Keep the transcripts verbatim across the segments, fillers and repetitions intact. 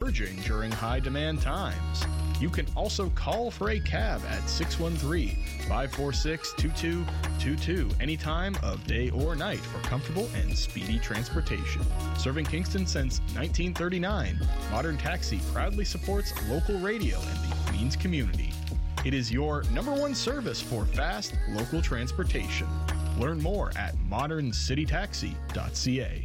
surging during high-demand times. You can also call for a cab at six one three, five four six, two two two two anytime of day or night for comfortable and speedy transportation. Serving Kingston since nineteen thirty-nine, Modern Taxi proudly supports local radio and the Queens community. It is your number one service for fast local transportation. Learn more at modern city taxi dot c a.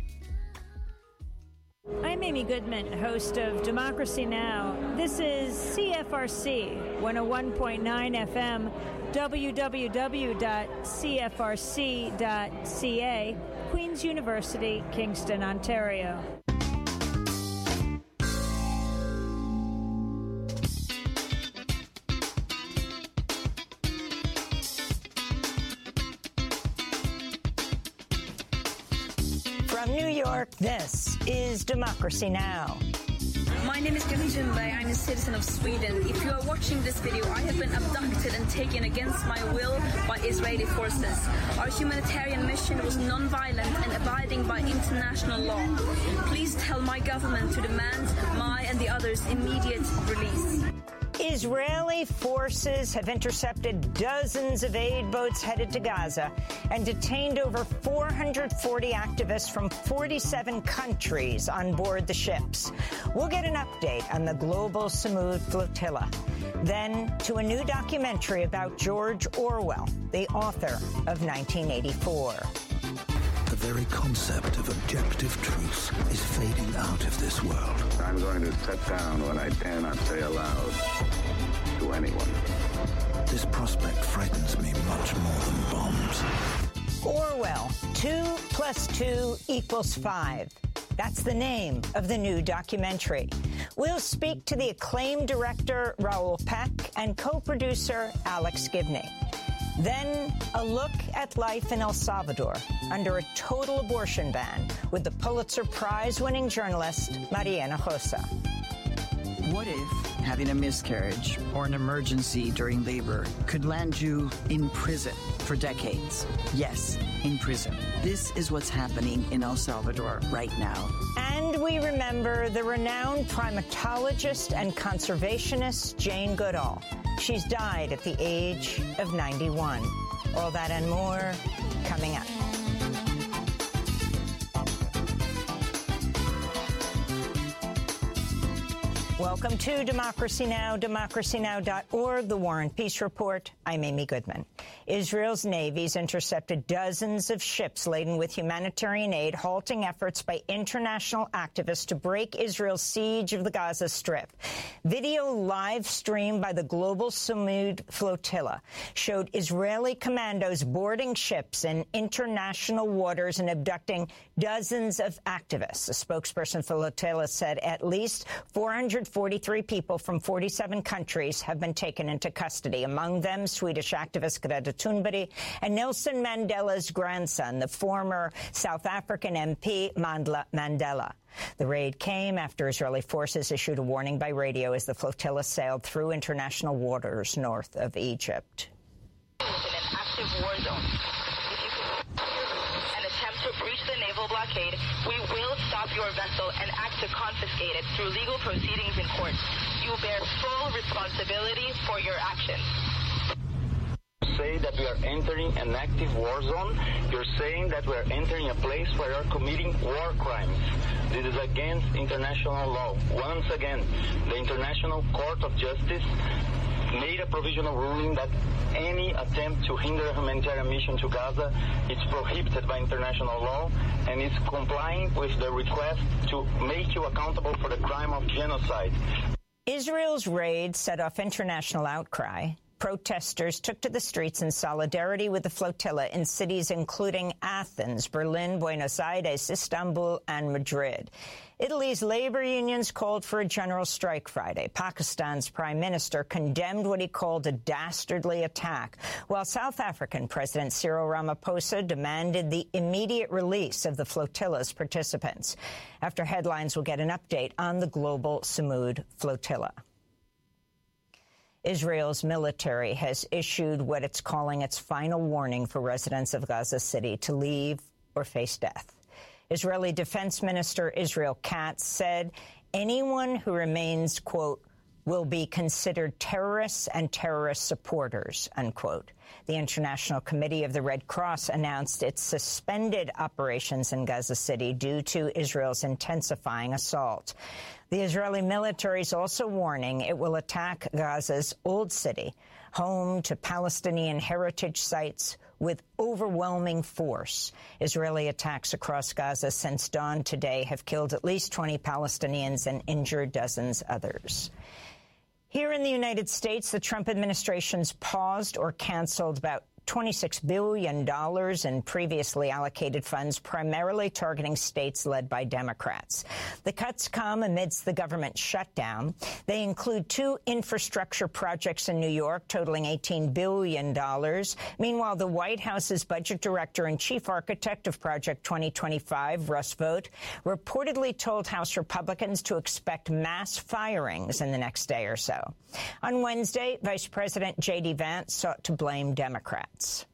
I'm Amy Goodman, host of Democracy Now! This is C F R C one oh one point nine F M, w w w dot c f r c dot c a, Queen's University, Kingston, Ontario. From New York, this is Democracy Now! My name is Gülhan Cümbay. I'm a citizen of Sweden. If you are watching this video, I have been abducted and taken against my will by Israeli forces. Our humanitarian mission was non-violent and abiding by international law. Please tell my government to demand my and the others' immediate release. Israeli forces have intercepted dozens of aid boats headed to Gaza and detained over four hundred forty activists from forty-seven countries on board the ships. We'll get an update on the global Samud flotilla. Then to a new documentary about George Orwell, the author of nineteen eighty-four. The very concept of objective truth is fading out of this world. I'm going to set down what I dare not say aloud to anyone. This prospect frightens me much more than bombs. Orwell, two plus two equals five. That's the name of the new documentary. We'll speak to the acclaimed director Raoul Peck and co-producer Alex Gibney. Then, a look at life in El Salvador under a total abortion ban with the Pulitzer Prize-winning journalist Maria Hinojosa. What if having a miscarriage or an emergency during labor could land you in prison for decades? Yes, in prison. This is what's happening in El Salvador right now. And we remember the renowned primatologist and conservationist Jane Goodall. She's died at the age of ninety-one. All that and more coming up. Welcome to Democracy Now!, democracy now dot org, the War and Peace Report. I'm Amy Goodman. Israel's navy's intercepted dozens of ships laden with humanitarian aid, halting efforts by international activists to break Israel's siege of the Gaza Strip. Video live streamed by the global Samud flotilla showed Israeli commandos boarding ships in international waters and abducting dozens of activists. A spokesperson for the flotilla said at least four hundred forty-three people from forty-seven countries have been taken into custody, among them Swedish activist Greta Thunberg and Nelson Mandela's grandson, the former South African M P Mandla Mandela. The raid came after Israeli forces issued a warning by radio as the flotilla sailed through international waters north of Egypt. In an active war zone. If you an attempt to breach the naval blockade, we will stop your vessel and act to confiscate it through legal proceedings in court. You bear full responsibility for your actions. Say that we are entering an active war zone, you're saying that we are entering a place where we are committing war crimes. This is against international law. Once again, the International Court of Justice made a provisional ruling that any attempt to hinder a humanitarian mission to Gaza is prohibited by international law and is complying with the request to make you accountable for the crime of genocide. Israel's raid set off international outcry. Protesters took to the streets in solidarity with the flotilla in cities including Athens, Berlin, Buenos Aires, Istanbul, and Madrid. Italy's labor unions called for a general strike Friday. Pakistan's prime minister condemned what he called a dastardly attack, while South African President Cyril Ramaphosa demanded the immediate release of the flotilla's participants. After headlines, we'll get an update on the global Samud flotilla. Israel's military has issued what it's calling its final warning for residents of Gaza City to leave or face death. Israeli Defense Minister Israel Katz said anyone who remains, quote, will be considered terrorists and terrorist supporters, unquote. The International Committee of the Red Cross announced it suspended operations in Gaza City due to Israel's intensifying assault. The Israeli military is also warning it will attack Gaza's Old City, home to Palestinian heritage sites, with overwhelming force. Israeli attacks across Gaza since dawn today have killed at least twenty Palestinians and injured dozens others. Here in the United States, the Trump administration's paused or canceled about twenty-six billion dollars in previously allocated funds, primarily targeting states led by Democrats. The cuts come amidst the government shutdown. They include two infrastructure projects in New York totaling eighteen billion dollars. Meanwhile, the White House's budget director and chief architect of Project twenty twenty-five, Russ Vought, reportedly told House Republicans to expect mass firings in the next day or so. On Wednesday, Vice President J D Vance sought to blame Democrats.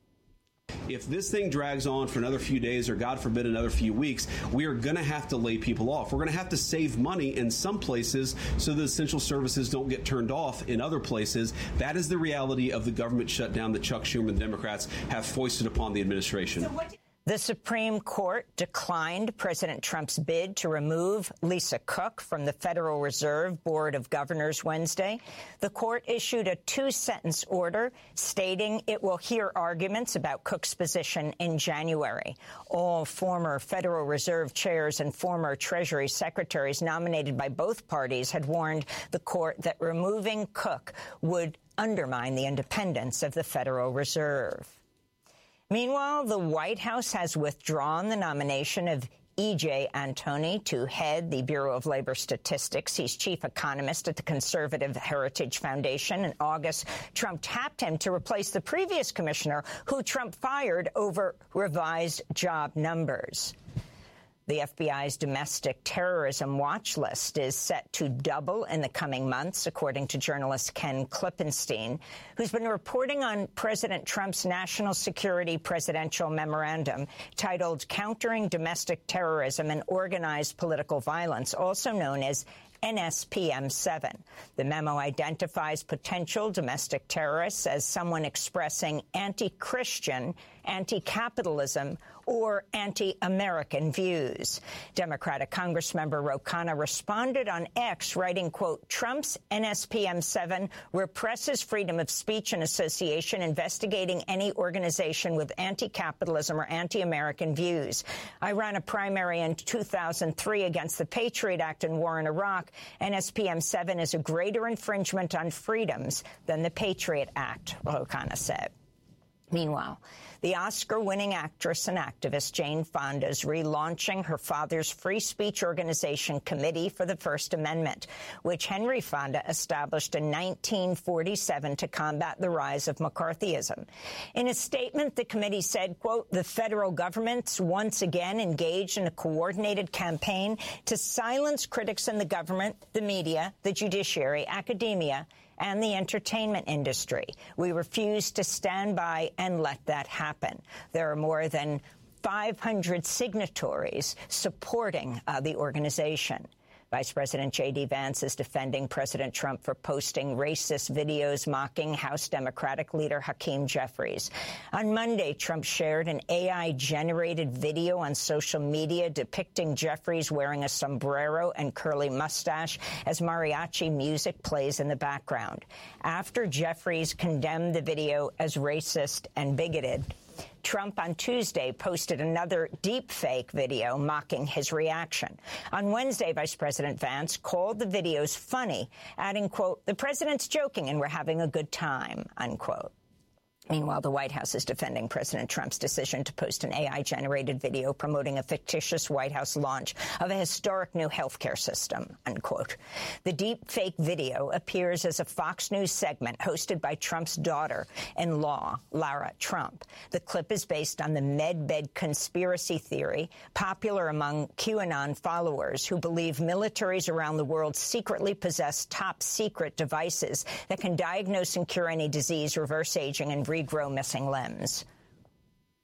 If this thing drags on for another few days or, God forbid, another few weeks, we are going to have to lay people off. We're going to have to save money in some places so that essential services don't get turned off in other places. That is the reality of the government shutdown that Chuck Schumer and the Democrats have foisted upon the administration. So the Supreme Court declined President Trump's bid to remove Lisa Cook from the Federal Reserve Board of Governors Wednesday. The court issued a two-sentence order stating it will hear arguments about Cook's position in January. All former Federal Reserve chairs and former Treasury secretaries nominated by both parties had warned the court that removing Cook would undermine the independence of the Federal Reserve. Meanwhile, the White House has withdrawn the nomination of E J Antoni to head the Bureau of Labor Statistics. He's chief economist at the Conservative Heritage Foundation. In August, Trump tapped him to replace the previous commissioner, who Trump fired over revised job numbers. The F B I's domestic terrorism watch list is set to double in the coming months, according to journalist Ken Klippenstein, who's been reporting on President Trump's national security presidential memorandum titled Countering Domestic Terrorism and Organized Political Violence, also known as N S P M seven. The memo identifies potential domestic terrorists as someone expressing anti-Christian, anti-capitalism, or anti-American views. Democratic Congressmember Ro Khanna responded on X, writing, quote, Trump's N S P M seven represses freedom of speech and association, investigating any organization with anti-capitalism or anti-American views. I ran a primary in two thousand three against the Patriot Act and war in Iraq. N S P M seven is a greater infringement on freedoms than the Patriot Act, Ro Khanna said. Meanwhile, the Oscar-winning actress and activist Jane Fonda is relaunching her father's free speech organization Committee for the First Amendment, which Henry Fonda established in nineteen forty-seven to combat the rise of McCarthyism. In a statement, the committee said, quote, the federal government's once again engaged in a coordinated campaign to silence critics in the government, the media, the judiciary, academia, and the entertainment industry. We refuse to stand by and let that happen. There are more than five hundred signatories supporting uh, the organization. Vice President J D Vance is defending President Trump for posting racist videos mocking House Democratic leader Hakeem Jeffries. On Monday, Trump shared an A I-generated video on social media depicting Jeffries wearing a sombrero and curly mustache as mariachi music plays in the background. After Jeffries condemned the video as racist and bigoted, Trump on Tuesday posted another deep-fake video mocking his reaction. On Wednesday, Vice President Vance called the videos funny, adding, quote, the president's joking and we're having a good time, unquote. Meanwhile, the White House is defending President Trump's decision to post an A I-generated video promoting a fictitious White House launch of a historic new health care system, unquote. The deep fake video appears as a Fox News segment hosted by Trump's daughter-in-law, Lara Trump. The clip is based on the MedBed conspiracy theory, popular among QAnon followers who believe militaries around the world secretly possess top-secret devices that can diagnose and cure any disease, reverse aging, and regrow missing limbs.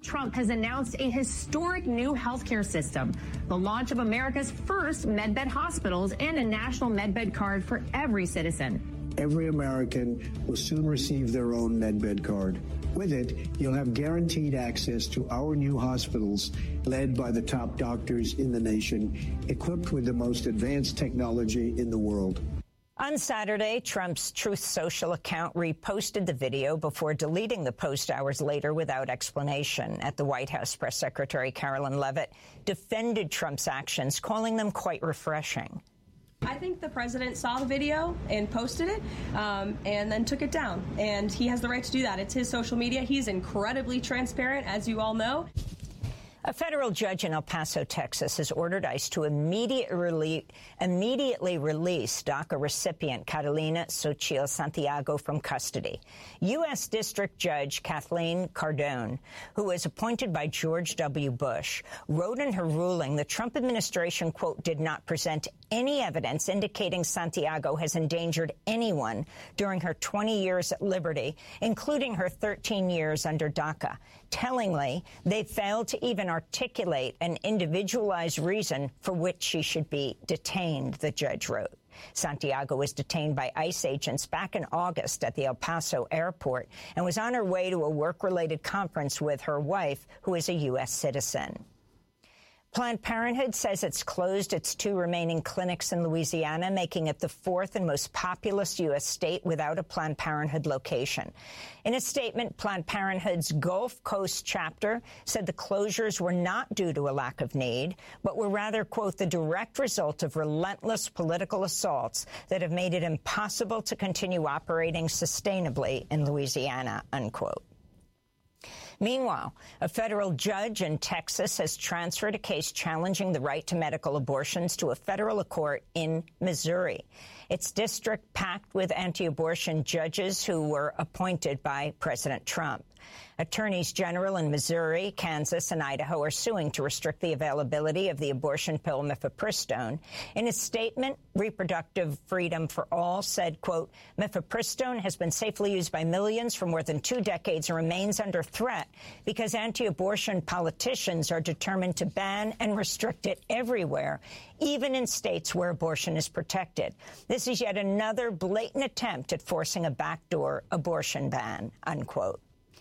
Trump has announced a historic new healthcare system, the launch of America's first MedBed hospitals and a national MedBed card for every citizen. Every American will soon receive their own MedBed card. With it, you'll have guaranteed access to our new hospitals led by the top doctors in the nation, equipped with the most advanced technology in the world. On Saturday, Trump's Truth Social account reposted the video before deleting the post hours later without explanation. At the White House, Press Secretary Carolyn Leavitt defended Trump's actions, calling them quite refreshing. I think the president saw the video and posted it um, and then took it down. And he has the right to do that. It's his social media. He's incredibly transparent, as you all know. A federal judge in El Paso, Texas, has ordered ICE to immediate rele- immediately release DACA recipient Catalina Xochitl Santiago from custody. U S. District Judge Kathleen Cardone, who was appointed by George W. Bush, wrote in her ruling the Trump administration, quote, did not present any evidence indicating Santiago has endangered anyone during her twenty years at liberty, including her thirteen years under DACA. Tellingly, they failed to even articulate an individualized reason for which she should be detained, the judge wrote. Santiago was detained by ICE agents back in August at the El Paso airport and was on her way to a work-related conference with her wife, who is a U S citizen. Planned Parenthood says it's closed its two remaining clinics in Louisiana, making it the fourth and most populous U S state without a Planned Parenthood location. In a statement, Planned Parenthood's Gulf Coast chapter said the closures were not due to a lack of need, but were rather, quote, the direct result of relentless political assaults that have made it impossible to continue operating sustainably in Louisiana, unquote. Meanwhile, a federal judge in Texas has transferred a case challenging the right to medical abortions to a federal court in Missouri. Its district packed with anti-abortion judges who were appointed by President Trump. Attorneys general in Missouri, Kansas, and Idaho are suing to restrict the availability of the abortion pill mifepristone. In a statement, Reproductive Freedom for All said, quote, mifepristone has been safely used by millions for more than two decades and remains under threat because anti-abortion politicians are determined to ban and restrict it everywhere, even in states where abortion is protected. This is yet another blatant attempt at forcing a backdoor abortion ban, unquote.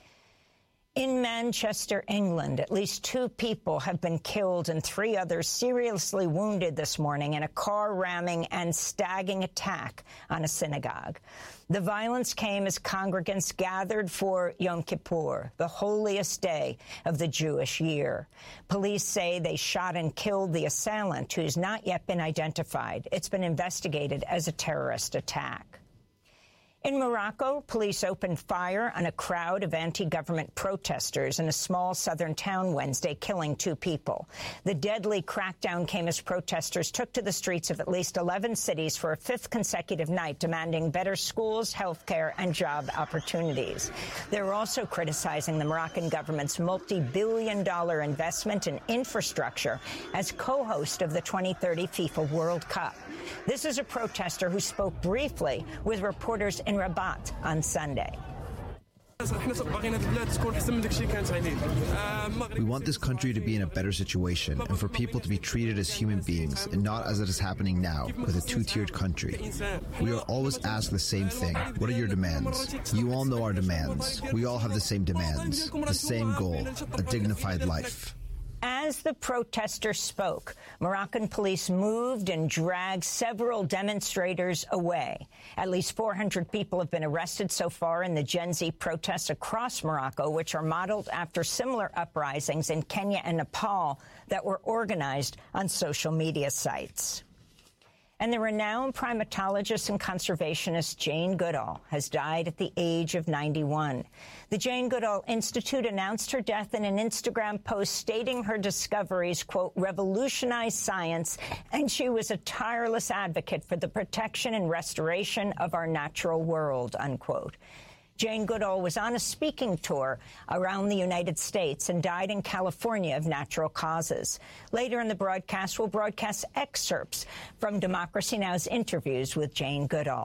In Manchester, England, at least two people have been killed and three others seriously wounded this morning in a car-ramming and stagging attack on a synagogue. The violence came as congregants gathered for Yom Kippur, the holiest day of the Jewish year. Police say they shot and killed the assailant, who's not yet been identified. It's been investigated as a terrorist attack. In Morocco, police opened fire on a crowd of anti-government protesters in a small southern town Wednesday, killing two people. The deadly crackdown came as protesters took to the streets of at least eleven cities for a fifth consecutive night, demanding better schools, health care, and job opportunities. They're also criticizing the Moroccan government's multi-billion dollar investment in infrastructure as co-host of the twenty thirty FIFA World Cup. This is a protester who spoke briefly with reporters in Rabat on Sunday. We want this country to be in a better situation and for people to be treated as human beings and not as it is happening now with a two-tiered country. We are always asked the same thing. What are your demands? You all know our demands. We all have the same demands, the same goal, a dignified life. As the protesters spoke, Moroccan police moved and dragged several demonstrators away. At least four hundred people have been arrested so far in the Gen Z protests across Morocco, which are modeled after similar uprisings in Kenya and Nepal that were organized on social media sites. And the renowned primatologist and conservationist Jane Goodall has died at the age of ninety-one. The Jane Goodall Institute announced her death in an Instagram post stating her discoveries, quote, revolutionized science, and she was a tireless advocate for the protection and restoration of our natural world, unquote. Jane Goodall was on a speaking tour around the United States and died in California of natural causes. Later in the broadcast, we'll broadcast excerpts from Democracy Now!'s interviews with Jane Goodall.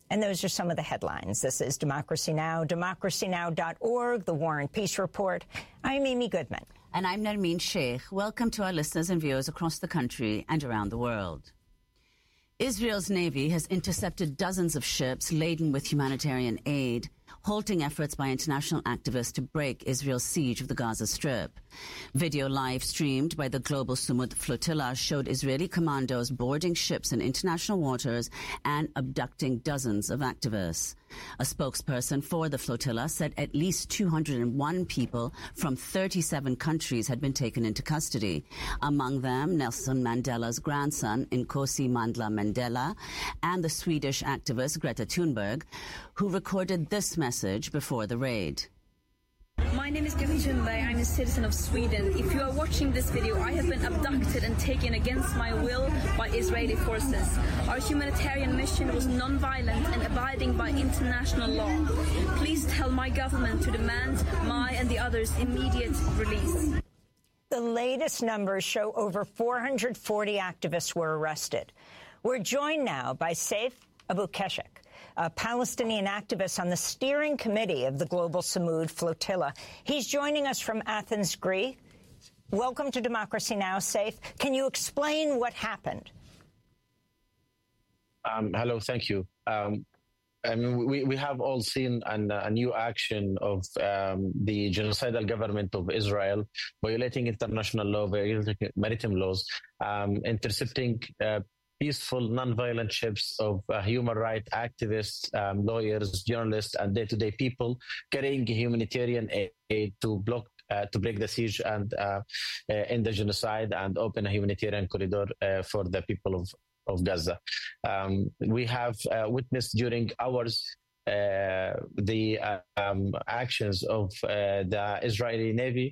And those are some of the headlines. This is Democracy Now!, democracy now dot org, The War and Peace Report. I'm Amy Goodman. And I'm Nermeen Sheikh. Welcome to our listeners and viewers across the country and around the world. Israel's Navy has intercepted dozens of ships laden with humanitarian aid, halting efforts by international activists to break Israel's siege of the Gaza Strip. Video live streamed by the Global Sumud Flotilla showed Israeli commandos boarding ships in international waters and abducting dozens of activists. A spokesperson for the flotilla said at least two hundred one people from thirty-seven countries had been taken into custody. Among them, Nelson Mandela's grandson, Nkosi Mandla Mandela, and the Swedish activist Greta Thunberg, who recorded this message before the raid. My name is Gami Junbai. I'm a citizen of Sweden. If you are watching this video, I have been abducted and taken against my will by Israeli forces. Our humanitarian mission was non-violent and abiding by international law. Please tell my government to demand my and the others' immediate release. The latest numbers show over four hundred forty activists were arrested. We're joined now by Saif Abu Keshek, a Palestinian activist on the steering committee of the Global Sumud Flotilla. He's joining us from Athens, Greece. Welcome to Democracy Now!, Saif. Can you explain what happened? Um, hello, thank you. Um, I mean, we, we have all seen an, a new action of um, the genocidal government of Israel violating international law, violating maritime laws, um, intercepting uh, peaceful, non-violent ships of uh, human rights activists, um, lawyers, journalists, and day-to-day people carrying humanitarian aid to block, uh, to break the siege and uh, uh, end the genocide and open a humanitarian corridor uh, for the people of, of Gaza. Um, we have uh, witnessed during hours uh, the uh, um, actions of uh, the Israeli Navy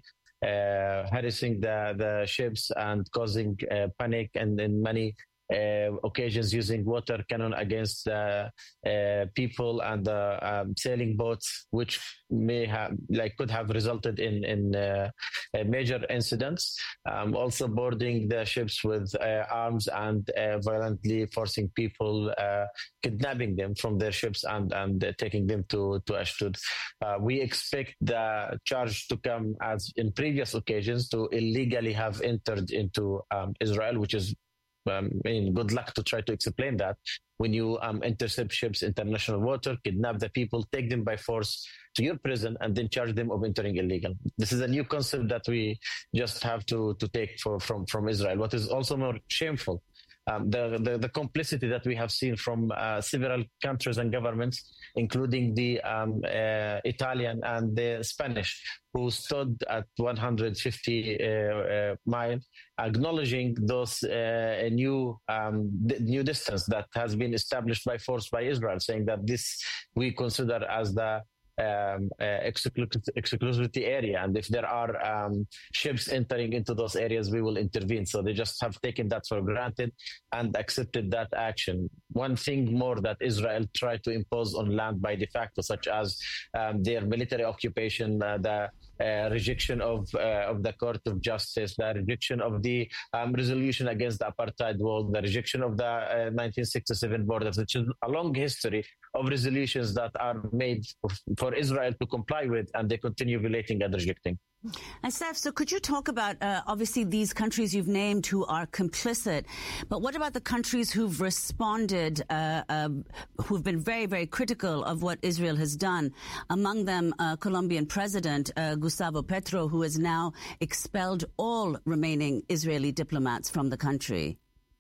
uh, harassing the, the ships and causing uh, panic and in many Uh, occasions using water cannon against uh, uh, people and uh, um, sailing boats, which may have, like, could have resulted in in uh, uh, major incidents. Um, also boarding the ships with uh, arms and uh, violently forcing people, uh, kidnapping them from their ships and and uh, taking them to to Ashdod. Uh, we expect the charge to come as in previous occasions to illegally have entered into um, Israel, which is Um, I mean, good luck to try to explain that. When you um, intercept ships, international water, kidnap the people, take them by force to your prison, and then charge them of entering illegal. This is a new concept that we just have to to take for, from from Israel. What is also more shameful, um, the, the the complicity that we have seen from uh, several countries and governments, including the um, uh, Italian and the Spanish, who stood at one hundred fifty uh, uh, miles, acknowledging those uh, new um, d- new distance that has been established by force by Israel, saying that this we consider as the um, uh, exclu- exclusivity area, and if there are um, ships entering into those areas, we will intervene. So they just have taken that for granted and accepted that action. One thing more that Israel tried to impose on land by de facto, such as um, their military occupation, uh, the uh, rejection of uh, of the Court of Justice, the rejection of the um, resolution against the apartheid wall, the rejection of the uh, nineteen sixty-seven borders, which is a long history of resolutions that are made for Israel to comply with, and they continue violating and rejecting. And Saif, so could you talk about, uh, obviously, these countries you've named who are complicit, but what about the countries who've responded, uh, uh, who've been very, very critical of what Israel has done? Among them, uh, Colombian President uh, Gustavo Petro, who has now expelled all remaining Israeli diplomats from the country.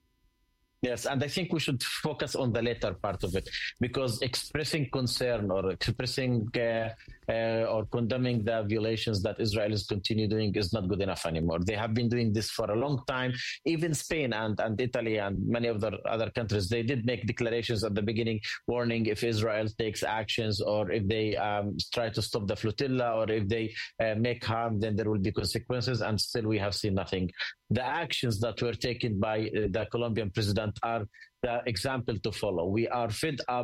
Yes, and I think we should focus on the latter part of it, because expressing concern or expressing uh, uh, or condemning the violations that Israel is continue doing is not good enough anymore. They have been doing this for a long time. Even Spain and, and Italy and many of the other countries, they did make declarations at the beginning warning if Israel takes actions or if they um, try to stop the flotilla or if they uh, make harm, then there will be consequences, and still we have seen nothing. The actions that were taken by uh, the Colombian president are the example to follow. We are fed up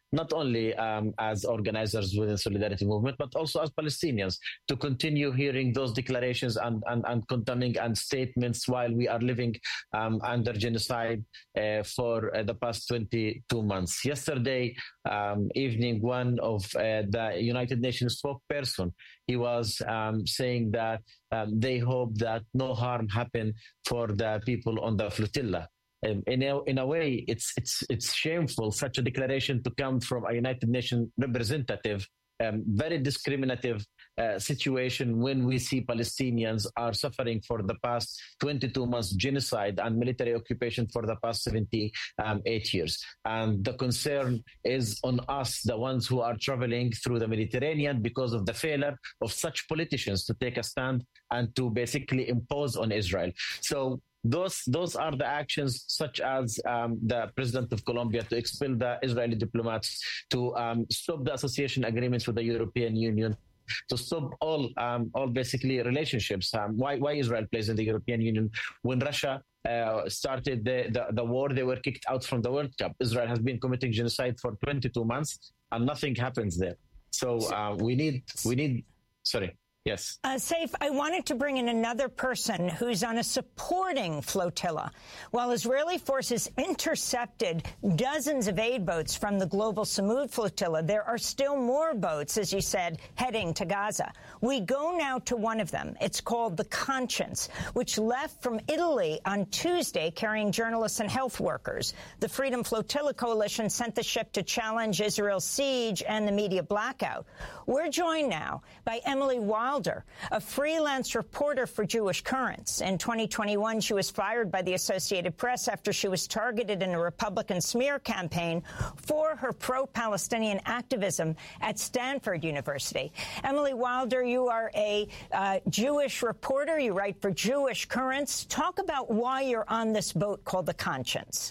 not only um, as organizers within Solidarity Movement, but also as Palestinians, to continue hearing those declarations and, and, and condemning and statements while we are living um, under genocide uh, for uh, the past twenty-two months. Yesterday um, evening, one of uh, the United Nations spokesperson, he was um, saying that um, they hope that no harm happen for the people on the flotilla. Um, in a, in a way, it's it's it's shameful such a declaration to come from a United Nations representative. Um, very discriminative uh, situation when we see Palestinians are suffering for the past twenty-two months genocide and military occupation for the past seventy-eight years. And the concern is on us, the ones who are traveling through the Mediterranean, because of the failure of such politicians to take a stand and to basically impose on Israel. So Those those are the actions, such as um, the president of Colombia to expel the Israeli diplomats, to um, stop the association agreements with the European Union, to stop all um, all basically relationships. Um, why why Israel plays in the European Union? When Russia uh, started the, the the war, they were kicked out from the World Cup. Israel has been committing genocide for twenty-two months, and nothing happens there. So uh, we need we need. Sorry. Yes. Uh, Saif, I wanted to bring in another person who's on a supporting flotilla. While Israeli forces intercepted dozens of aid boats from the global Samud flotilla, there are still more boats, as you said, heading to Gaza. We go now to one of them. It's called the Conscience, which left from Italy on Tuesday carrying journalists and health workers. The Freedom Flotilla Coalition sent the ship to challenge Israel's siege and the media blackout. We're joined now by Emily Wilder, a freelance reporter for Jewish Currents. In twenty twenty-one, she was fired by the Associated Press after she was targeted in a Republican smear campaign for her pro-Palestinian activism at Stanford University. Emily Wilder, you are a uh, Jewish reporter. You write for Jewish Currents. Talk about why you're on this boat called the Conscience.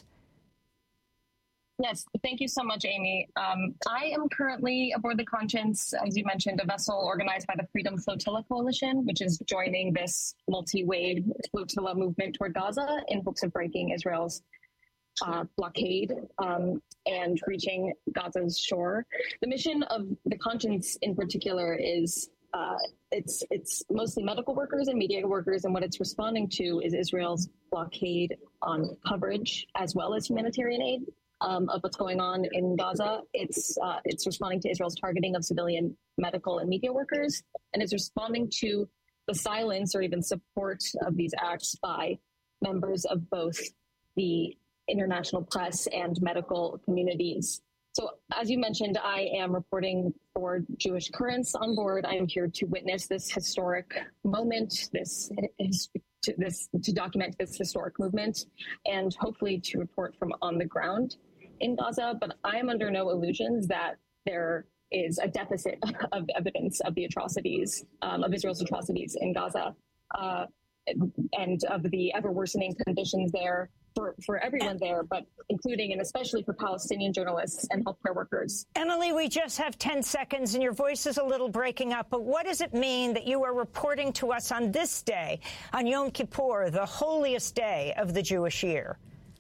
Yes, thank you so much, Amy. Um, I am currently aboard the Conscience, as you mentioned, a vessel organized by the Freedom Flotilla Coalition, which is joining this multi-wave flotilla movement toward Gaza in hopes of breaking Israel's uh, blockade um, and reaching Gaza's shore. The mission of the Conscience in particular is uh, it's it's mostly medical workers and media workers, and what it's responding to is Israel's blockade on coverage as well as humanitarian aid. Um, of what's going on in Gaza. It's uh, it's responding to Israel's targeting of civilian medical and media workers, and it's responding to the silence or even support of these acts by members of both the international press and medical communities. So, as you mentioned, I am reporting for Jewish Currents on board. I am here to witness this historic moment, this to this to document this historic movement, and hopefully to report from on the ground in Gaza. But I am under no illusions that there is a deficit of evidence of the atrocities, um, of Israel's atrocities in Gaza, uh, and of the ever worsening conditions there for, for everyone there, but including and especially for Palestinian journalists and healthcare workers. Emily, we just have ten seconds and your voice is a little breaking up, but what does it mean that you are reporting to us on this day, on Yom Kippur, the holiest day of the Jewish year?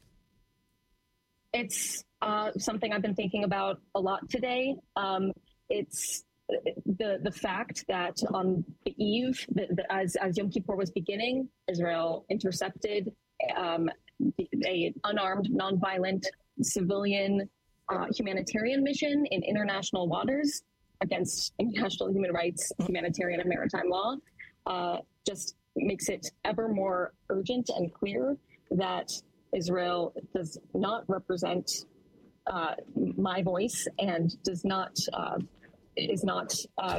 It's uh, something I've been thinking about a lot today. Um, it's the the fact that on the eve, the, the, as, as Yom Kippur was beginning, Israel intercepted um, a unarmed, nonviolent civilian uh, humanitarian mission in international waters against international human rights, humanitarian and maritime law, uh, just makes it ever more urgent and clear that Israel does not represent uh, my voice and does not uh, is not uh,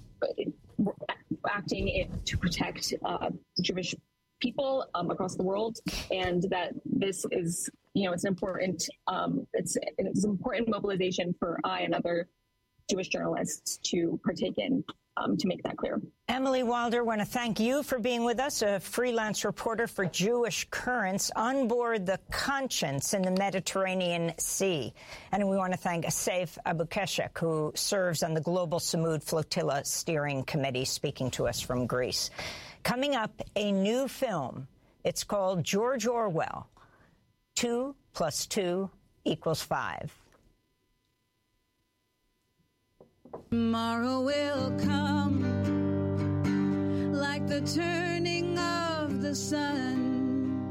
acting it to protect uh, Jewish people um, across the world, and that this is, you know, it's an important um, it's it's an important mobilization for I and other Jewish journalists to partake in, um, to make that clear. Emily Wilder, I want to thank you for being with us, a freelance reporter for Jewish Currents on board the Conscience in the Mediterranean Sea. And we want to thank Saif Abukeshek, who serves on the Global Samud Flotilla Steering Committee, speaking to us from Greece. Coming up, a new film. It's called George Orwell, Two plus two equals five. Tomorrow will come like the turning of the sun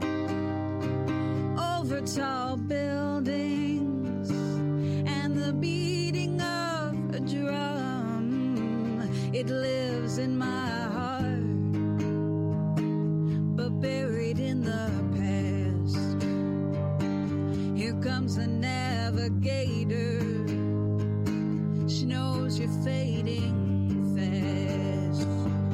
over tall buildings and the beating of a drum. It lives in my heart, but buried in the past. Here comes the navigator. She knows you're fading fast.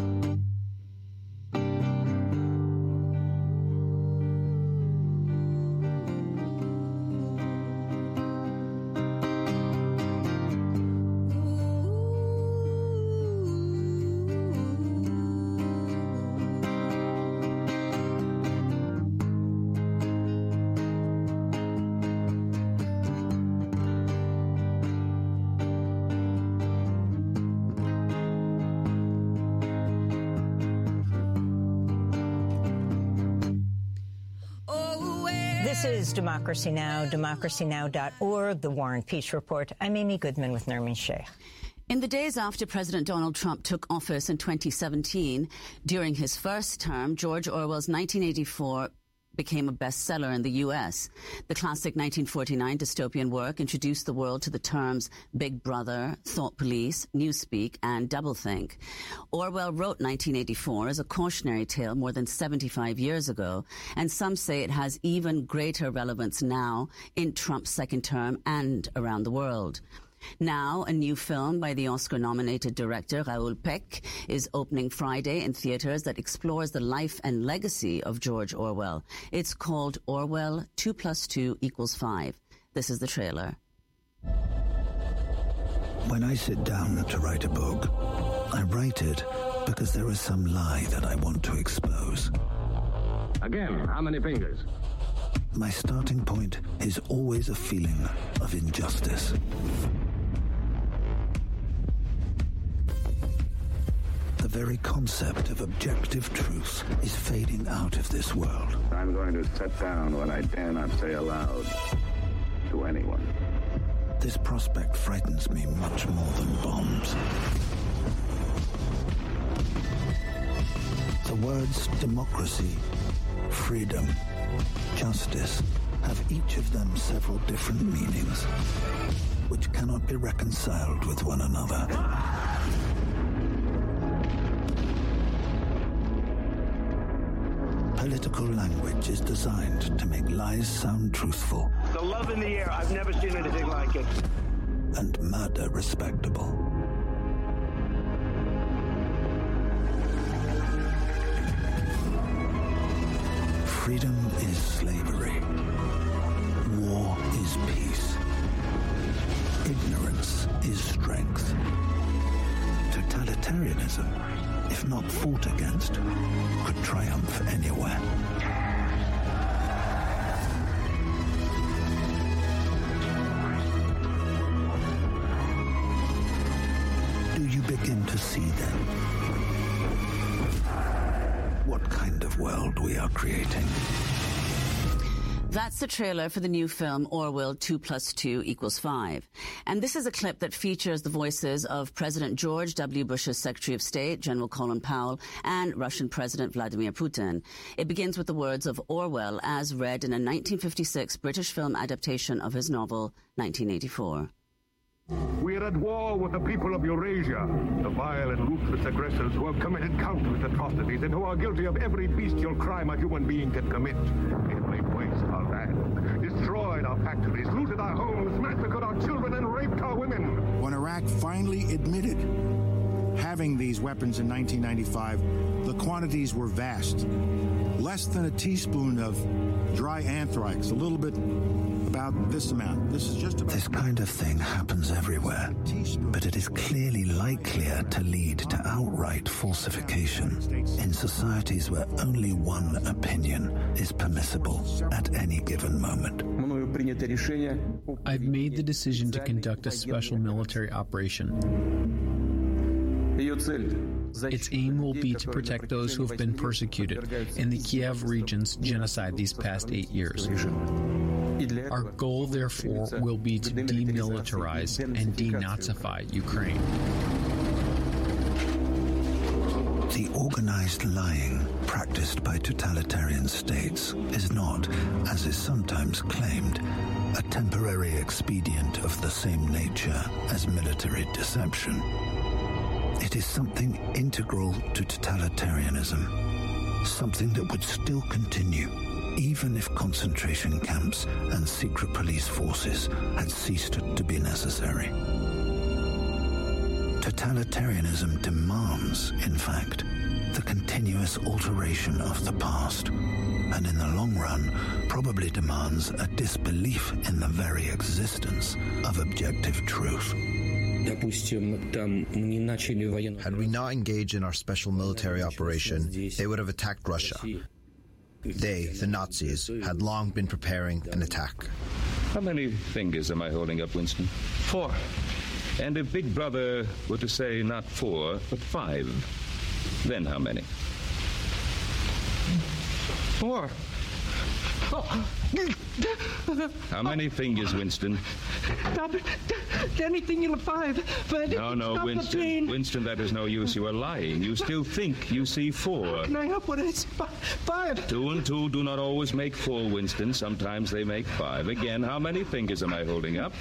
This is Democracy Now!, democracy now dot org, The War and Peace Report. I'm Amy Goodman with Nermin Sheikh. In the days after President Donald Trump took office in twenty seventeen, during his first term, George Orwell's nineteen eighty-four became a bestseller in the U S. The classic nineteen forty-nine dystopian work introduced the world to the terms Big Brother, Thought Police, Newspeak, and Doublethink. Orwell wrote nineteen eighty-four as a cautionary tale more than seventy-five years ago, and some say it has even greater relevance now in Trump's second term and around the world. Now, a new film by the Oscar-nominated director Raoul Peck is opening Friday in theaters that explores the life and legacy of George Orwell. It's called Orwell two plus two equals five. This is the trailer. When I sit down to write a book, I write it because there is some lie that I want to expose. Again, how many fingers? My starting point is always a feeling of injustice. The very concept of objective truth is fading out of this world. I'm going to sit down what I dare not say aloud to anyone. This prospect frightens me much more than bombs. The words democracy, freedom, justice have each of them several different meanings, which cannot be reconciled with one another. Political language is designed to make lies sound truthful. The love in the air, I've never seen anything like it. And murder respectable. Freedom is slavery. War is peace. Ignorance is strength. Totalitarianism, if not fought against, could triumph anywhere. Do you begin to see then what kind of world we are creating? That's the trailer for the new film Orwell two plus two equals five. And this is a clip that features the voices of President George W. Bush's Secretary of State, General Colin Powell, and Russian President Vladimir Putin. It begins with the words of Orwell as read in a nineteen fifty-six British film adaptation of his novel nineteen eighty-four. We are at war with the people of Eurasia, the vile and ruthless aggressors who have committed countless atrocities and who are guilty of every bestial crime a human being can commit. They have laid waste our land, destroyed our factories, looted our homes, massacred our children, and raped our women. When Iraq finally admitted having these weapons in nineteen ninety-five, the quantities were vast. Less than a teaspoon of dry anthrax, a little bit about this amount. This is just about... This kind of thing happens everywhere, but it is clearly likelier to lead to outright falsification in societies where only one opinion is permissible at any given moment. I've made the decision to conduct a special military operation. Its aim will be to protect those who have been persecuted in the Kiev region's genocide these past eight years. Our goal, therefore, will be to demilitarize and denazify Ukraine. The organized lying practiced by totalitarian states is not, as is sometimes claimed, a temporary expedient of the same nature as military deception. It is something integral to totalitarianism, something that would still continue even if concentration camps and secret police forces had ceased to be necessary. Totalitarianism demands, in fact, the continuous alteration of the past, and in the long run probably demands a disbelief in the very existence of objective truth. Had we not engaged in our special military operation, they would have attacked Russia. They, the Nazis, had long been preparing an attack. How many fingers am I holding up, Winston? Four. And if Big Brother were to say not four, but five, then how many? Four. Oh. How many fingers, Winston? Stop it. Anything in a five. But no, no, Winston. Winston, that is no use. You are lying. You still think you see four. Can I help what it's five? Two and two do not always make four, Winston. Sometimes they make five. Again, how many fingers am I holding up?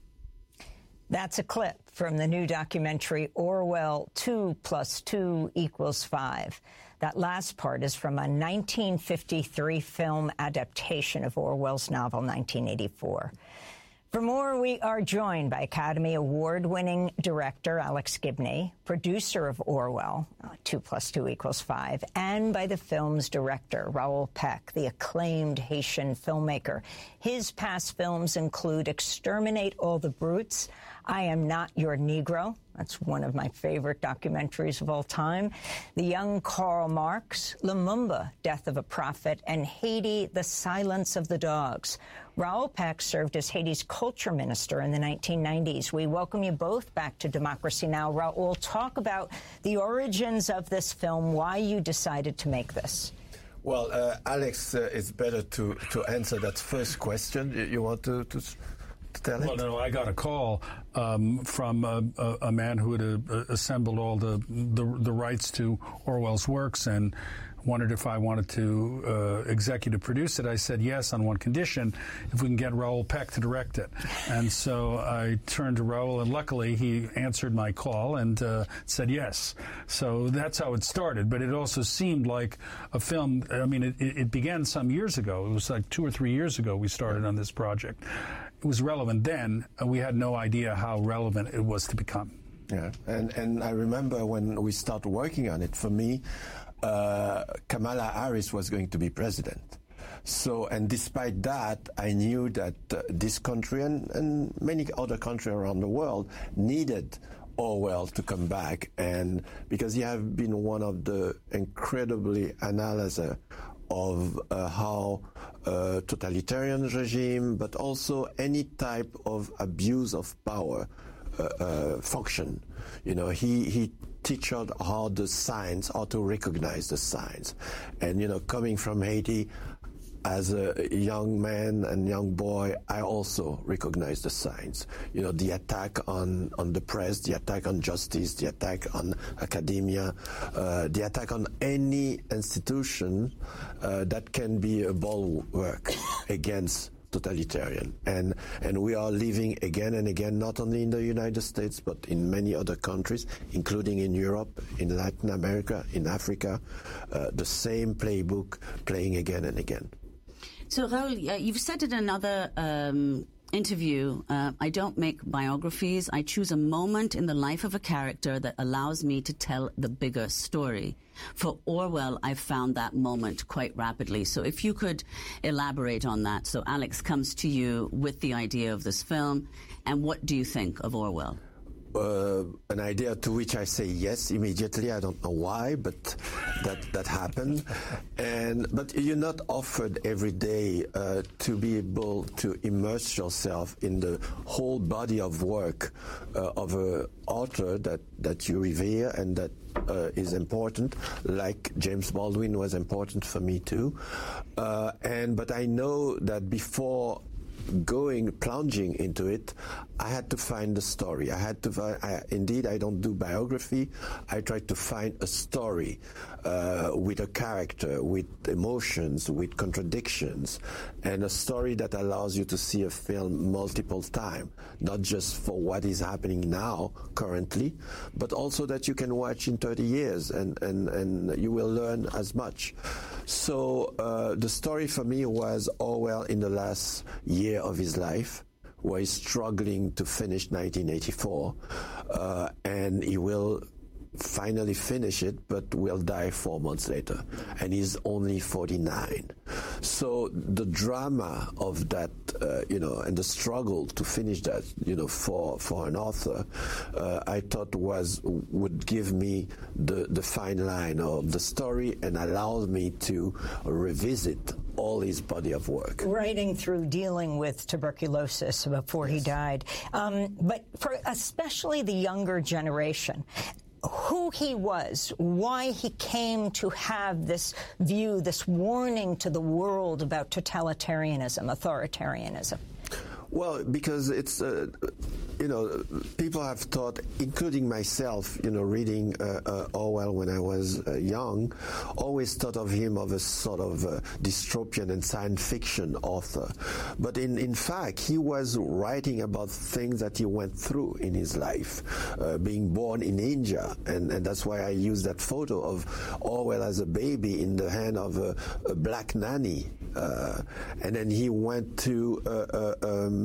That's a clip from the new documentary Orwell, Two Plus Two Equals Five. That last part is from a nineteen fifty-three film adaptation of Orwell's novel nineteen eighty-four. For more, we are joined by Academy Award-winning director Alex Gibney, producer of Orwell, Two Plus Two Equals Five, and by the film's director, Raoul Peck, the acclaimed Haitian filmmaker. His past films include Exterminate All the Brutes, I Am Not Your Negro. That's one of my favorite documentaries of all time. The Young Karl Marx, Lumumba, Death of a Prophet, and Haiti, The Silence of the Dogs. Raoul Peck served as Haiti's culture minister in the nineteen nineties. We welcome you both back to Democracy Now! Raoul, talk about the origins of this film, why you decided to make this. Well, uh, Alex, uh, it's better to, to answer that first question. You, you want to... to Tell well, no, I got a call um, from a, a, a man who had uh, assembled all the, the the rights to Orwell's works and wondered if I wanted to uh, executive produce it. I said yes on one condition, if we can get Raoul Peck to direct it. And so I turned to Raoul, and luckily he answered my call and uh, said yes. So that's how it started. But it also seemed like a film. I mean, it, it began some years ago. It was like two or three years ago we started on this project. It was relevant then. Uh, we had no idea how relevant it was to become. Yeah, and, and I remember when we started working on it, for me, uh, Kamala Harris was going to be president. So, and despite that, I knew that uh, this country and, and many other countries around the world needed Orwell to come back, and because he has been one of the incredibly analyzer of uh, how uh, totalitarian regime, but also any type of abuse of power uh, uh, function. You know, he he teach us how the signs, how to recognize the signs, and you know, coming from Haiti. As a young man and young boy, I also recognize the signs. You know, the attack on, on the press, the attack on justice, the attack on academia, uh, the attack on any institution uh, that can be a bulwark against totalitarian. And, and we are living again and again, not only in the United States, but in many other countries, including in Europe, in Latin America, in Africa, uh, the same playbook playing again and again. So, Raoul, uh, you've said in another um, interview, uh, I don't make biographies. I choose a moment in the life of a character that allows me to tell the bigger story. For Orwell, I found that moment quite rapidly. So if you could elaborate on that. So Alex comes to you with the idea of this film, and what do you think of Orwell? Uh, an idea to which I say yes immediately. I don't know why, but that that happened. And but you're not offered every day uh, to be able to immerse yourself in the whole body of work uh, of an author that that you revere and that uh, is important, like James Baldwin was important for me too. Uh, and but I know that before going plunging into it, I had to find the story. I had to find, I, indeed, I don't do biography. I try to find a story uh, with a character, with emotions, with contradictions, and a story that allows you to see a film multiple times, not just for what is happening now, currently, but also that you can watch in thirty years, and, and, and you will learn as much. So uh, the story for me was Orwell in the last year of his life, where he's struggling to finish nineteen eighty-four, uh, and he will finally finish it, but will die four months later, and he's only forty-nine. So the drama of that, uh, you know, and the struggle to finish that, you know, for for an author, uh, I thought was would give me the the fine line of the story and allows me to revisit all his body of work. Writing through dealing with tuberculosis before yes. he died, um, but for especially the younger generation, who he was, why he came to have this view, this warning to the world about totalitarianism, authoritarianism. Well, because it's, uh, you know, people have thought, including myself, you know, reading uh, uh, Orwell when I was uh, young, always thought of him of a sort of uh, dystopian and science fiction author. But in, in fact, he was writing about things that he went through in his life, uh, being born in India, and, and that's why I use that photo of Orwell as a baby in the hand of a, a black nanny. Uh, and then he went to uh, uh, um,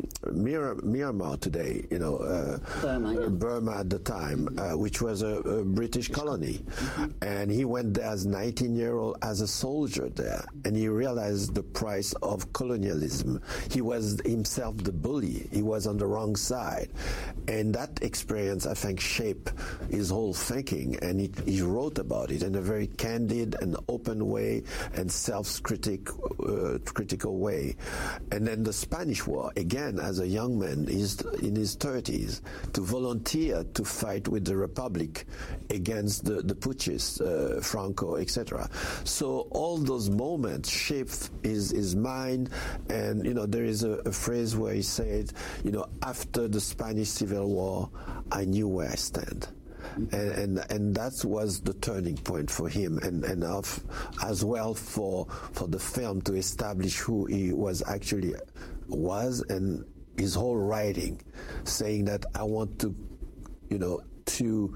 Myanmar today, you know, uh, Burma, yeah. Burma at the time, uh, which was a, a British colony. Mm-hmm. And he went there as a nineteen-year-old as a soldier there, and he realized the price of colonialism. He was himself the bully. He was on the wrong side. And that experience, I think, shaped his whole thinking, and he, he wrote about it in a very candid and open way and self-critic, uh, critical way. And then the Spanish War, again, as a young man, he's in his thirties, to volunteer to fight with the Republic against the, the putschists, uh, Franco, et cetera. So all those moments shaped his, his mind, and, you know, there is a, a phrase where he said, you know, after the Spanish Civil War, I knew where I stand. And, and and that was the turning point for him, and and of, as well for for the film to establish who he was actually was, and his whole writing, saying that I want to, you know, to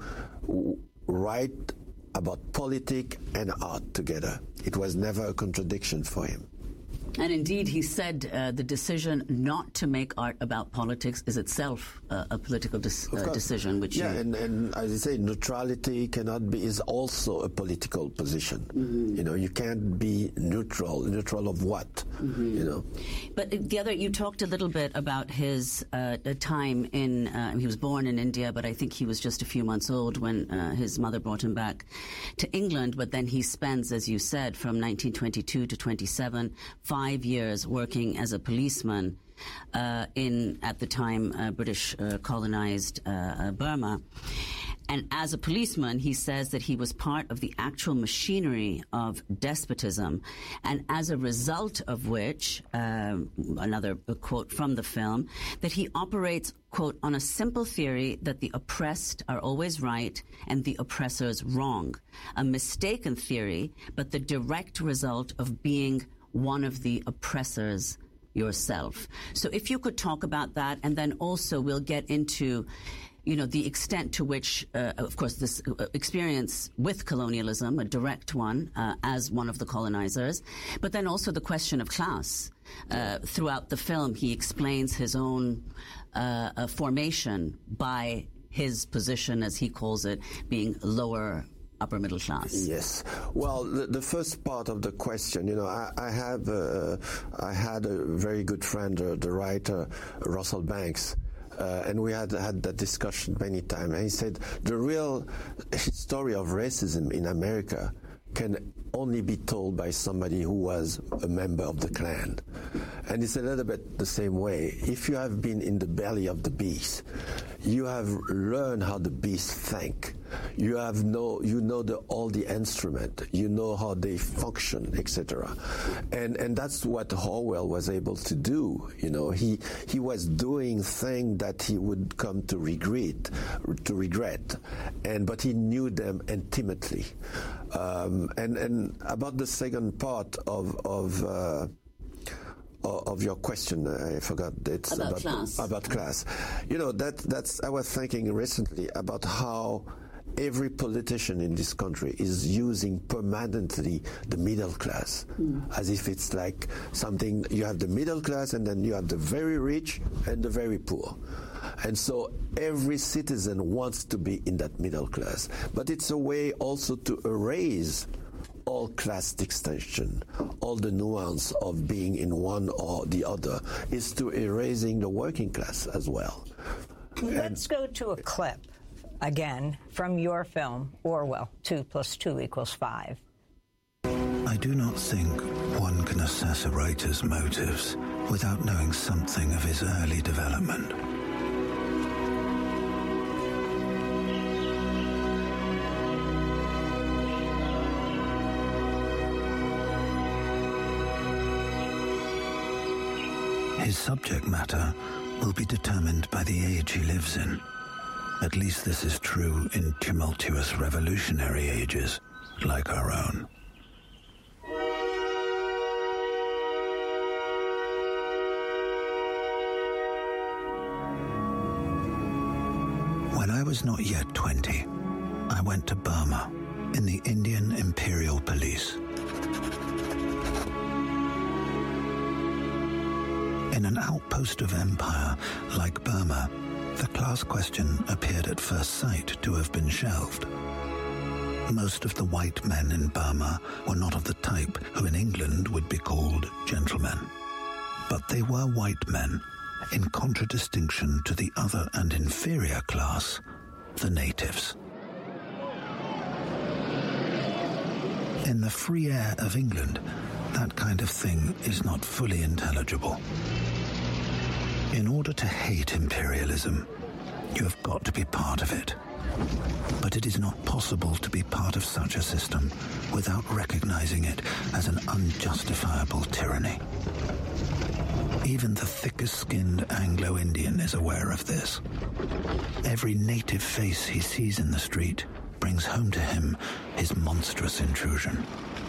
write about politics and art together. It was never a contradiction for him. And indeed, he said uh, the decision not to make art about politics is itself uh, a political dis- uh, decision. Which yeah, you... and, and as I say, neutrality cannot be is also a political position. Mm-hmm. You know, you can't be neutral. Neutral of what? Mm-hmm. You know. But the other, you talked a little bit about his uh, time in. Uh, he was born in India, but I think he was just a few months old when uh, his mother brought him back to England. But then he spends, as you said, from nineteen twenty-two to twenty-seven, five years working as a policeman uh, in, at the time, uh, British uh, colonized uh, uh, Burma. And as a policeman, he says that he was part of the actual machinery of despotism, and as a result of which, um, another quote from the film, that he operates, quote, on a simple theory that the oppressed are always right and the oppressors wrong. A mistaken theory, but the direct result of being one of the oppressors yourself. So if you could talk about that, and then also we'll get into, you know, the extent to which, uh, of course, this experience with colonialism, a direct one, uh, as one of the colonizers, but then also the question of class. Uh, throughout the film, he explains his own uh, uh, formation by his position, as he calls it, being lower upper middle class. Yes. Well, the, the first part of the question, you know, I, I have, uh, I had a very good friend, uh, the writer Russell Banks, uh, and we had had that discussion many times. And he said the real story of racism in America can only be told by somebody who was a member of the Klan. And it's a little bit the same way. If you have been in the belly of the beast, you have learned how the beast think. You have no, you know the, all the instrument, you know how they function, et cetera. And and that's what Orwell was able to do. You know, he he was doing things that he would come to regret, to regret, and but he knew them intimately. Um, and and about the second part of of. Uh, Of your question, I forgot. It's about, about class. About class. You know, that that's. I was thinking recently about how every politician in this country is using permanently the middle class, mm. as if it's like something. You have the middle class, and then you have the very rich and the very poor. And so every citizen wants to be in that middle class. But it's a way also to erase all class distinction, all the nuance of being in one or the other, is to erasing the working class as well. Let's and, go to a clip, again, from your film, Orwell, two plus two equals five. I do not think one can assess a writer's motives without knowing something of his early development. His subject matter will be determined by the age he lives in. At least this is true in tumultuous revolutionary ages like our own. When I was not yet twenty, I went to Burma in the Indian Imperial Police. In an outpost of empire like Burma, the class question appeared at first sight to have been shelved. Most of the white men in Burma were not of the type who in England would be called gentlemen. But they were white men, in contradistinction to the other and inferior class, the natives. In the free air of England, that kind of thing is not fully intelligible. In order to hate imperialism, you have got to be part of it. But it is not possible to be part of such a system without recognizing it as an unjustifiable tyranny. Even the thickest-skinned Anglo-Indian is aware of this. Every native face he sees in the street brings home to him his monstrous intrusion.